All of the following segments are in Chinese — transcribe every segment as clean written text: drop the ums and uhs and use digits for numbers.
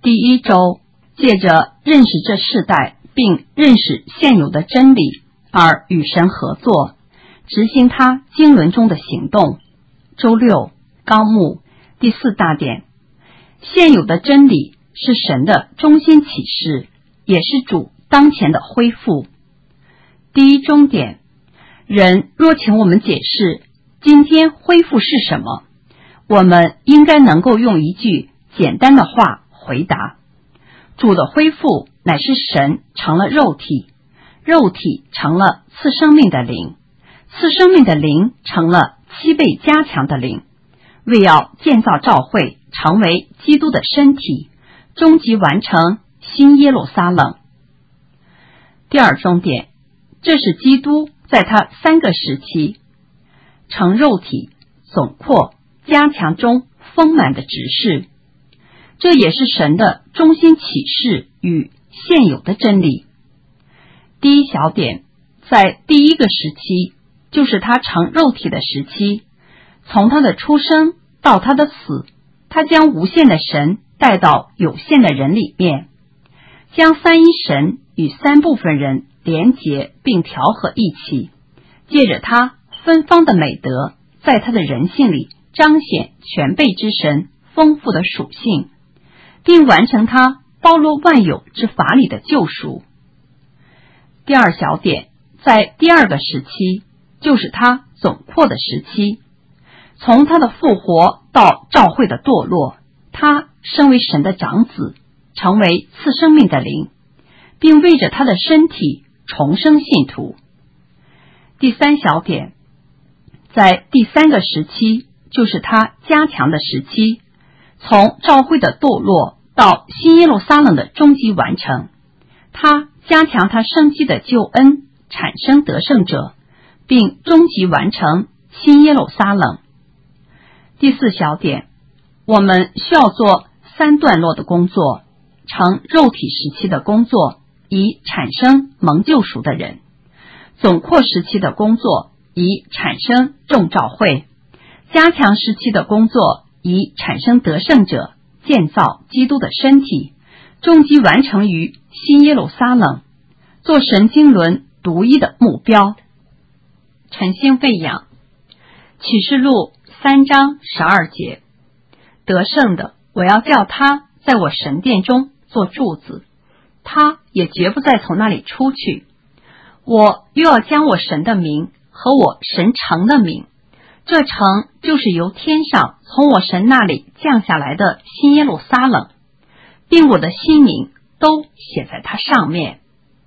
第一周，借着认识这世代并认识现有的真理而与神合作，执行他经纶中的行动。周六，纲目第4大点，现有的真理是神的中心启示，也是主当前的恢复。第一中点，人若请我们解释今天恢复是什么，我们应该能够用一句简单的话回答：主的恢复乃是神成了肉体，肉体成了赐生命的灵，赐生命的灵成了7倍加强的灵，为要建造教会成为基督的身体，终极完成新耶路撒冷。第二重点，这是基督在他3个时期成肉体、总括、加强中丰满的指示，这也是神的中心启示与现有的真理。第一小点，在第1个时期，就是他成肉体的时期，从他的出生到他的死，他将无限的神带到有限的人里面，将三一神与3部分人连结并调和一起，借着他芬芳的美德，在他的人性里彰显全备之神丰富的属性，并完成他包罗万有之法理的救赎。第二小点，在第2个时期，就是他总括的时期，从他的复活到教会的堕落，他身为神的长子，成为赐生命的灵，并为着他的身体重生信徒。第3小点，在第3个时期，就是他加强的时期，从教会的堕落到新耶路撒冷的终极完成，他加强他生机的救恩，产生得胜者，并终极完成新耶路撒冷。第4小点，我们需要做3段落的工作，成肉体时期的工作，以产生蒙救赎的人；总括时期的工作，以产生众召会；加强时期的工作，以产生得胜者，建造基督的身体，终极完成于新耶路撒冷，做神经纶独一的目标。晨星喂养，启示录3章12节，得胜的，我要叫他在我神殿中做柱子，他也绝不再从那里出去。我又要将我神的名和我神城的名，这城就是由天上从我神那里降下来的新耶路撒冷，并我的新名都写在它上面。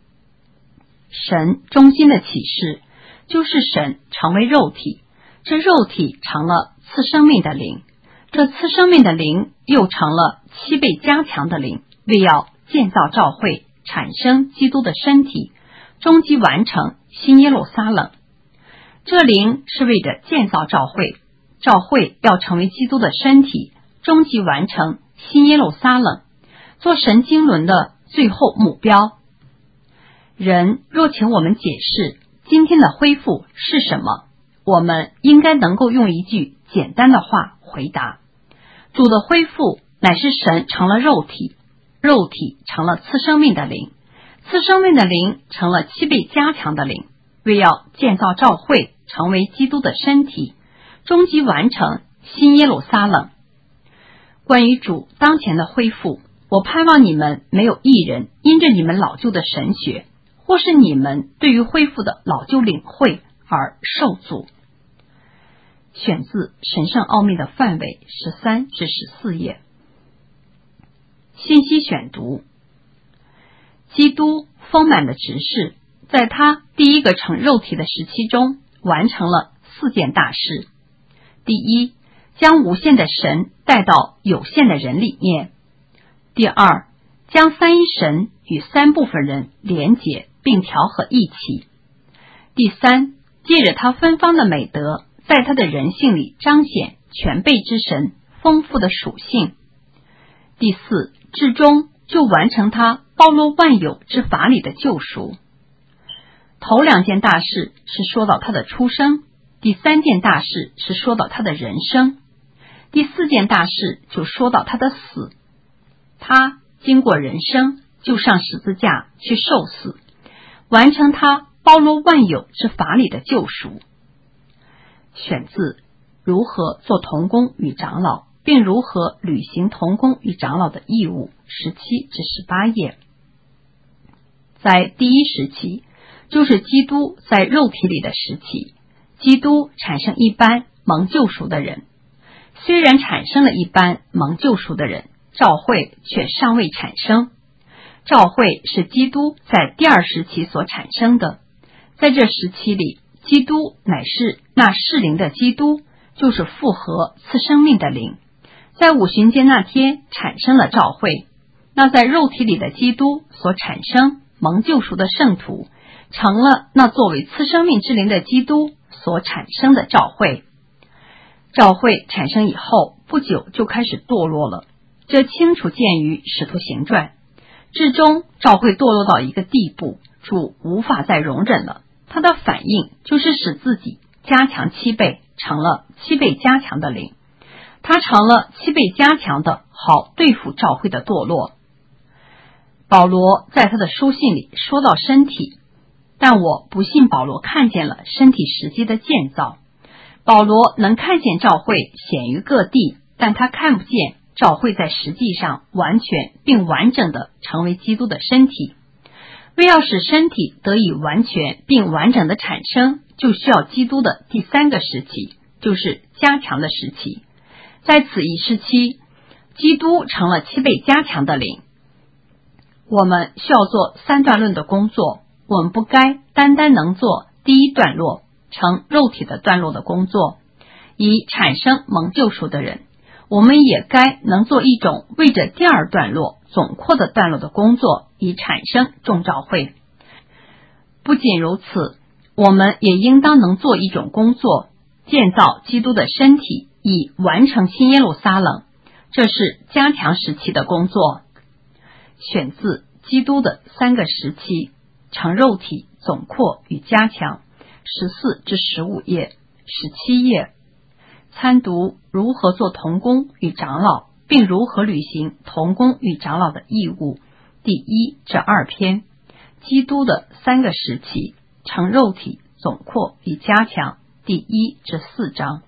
神中心的启示就是神成为肉体，这肉体成了赐生命的灵，这赐生命的灵又成了7倍加强的灵，为要建造教会，产生基督的身体，终极完成新耶路撒冷。这灵是为着建造教会，教会要成为基督的身体，终极完成新耶路撒冷，做神经纶的最后目标。人若请我们解释今天的恢复是什么，我们应该能够用一句简单的话回答：主的恢复乃是神成了肉体，肉体成了赐生命的灵，赐生命的灵成了7倍加强的灵，为要建造教会，成为基督的身体，终极完成新耶路撒冷。关于主当前的恢复，我盼望你们没有一人因着你们老旧的神学，或是你们对于恢复的老旧领会而受阻。选自神圣奥秘的范围13至14页。信息选读：基督丰满的执事，在他第1个成肉体的时期中完成了4件大事。第一，将无限的神带到有限的人里面。第2，将三一神与3部分人连结并调和一起。第3，借着他芬芳的美德，在他的人性里彰显全备之神丰富的属性。第4，至终就完成他包罗万有之法理的救赎。头2件大事是说到他的出生，第3件大事是说到他的人生，第4件大事就说到他的死。他经过人生，就上十字架去受死，完成他包罗万有之法理的救赎。选自《如何做同工与长老，并如何履行同工与长老的义务》17至18页。在第一时期，就是基督在肉体里的时期，基督产生一般蒙救赎的人。虽然产生了一般蒙救赎的人，召会却尚未产生。召会是基督在第二时期所产生的，在这时期里，基督乃是那是灵的基督，就是复活赐生命的灵，在五旬节那天产生了召会。那在肉体里的基督所产生蒙救赎的圣徒，成了那作为赐生命之灵的基督所产生的召会。召会产生以后不久就开始堕落了，这清楚见于使徒行传。至终召会堕落到一个地步，主无法再容忍了，他的反应就是使自己加强7倍，成了7倍加强的灵，他成了7倍加强的，好对付召会的堕落。保罗在他的书信里说到身体，但我不信保罗看见了身体实际的建造。保罗能看见召会显于各地，但他看不见召会在实际上完全并完整的成为基督的身体。为要使身体得以完全并完整的产生，就需要基督的第3个时期，就是加强的时期。在此一时期，基督成了7倍加强的灵。我们需要做3段论的工作，我们不该单单能做第1段落，成肉体的段落的工作，以产生蒙救赎的人。我们也该能做一种为着第2段落总括的段落的工作，以产生众召会。不仅如此，我们也应当能做一种工作，建造基督的身体，以完成新耶路撒冷。这是加强时期的工作。选自基督的3个时期，成肉体总括与加强14至15页、17页。参读如何做同工与长老，并如何履行同工与长老的义务第1至2篇。基督的3个时期，成肉体总括与加强第1至4章。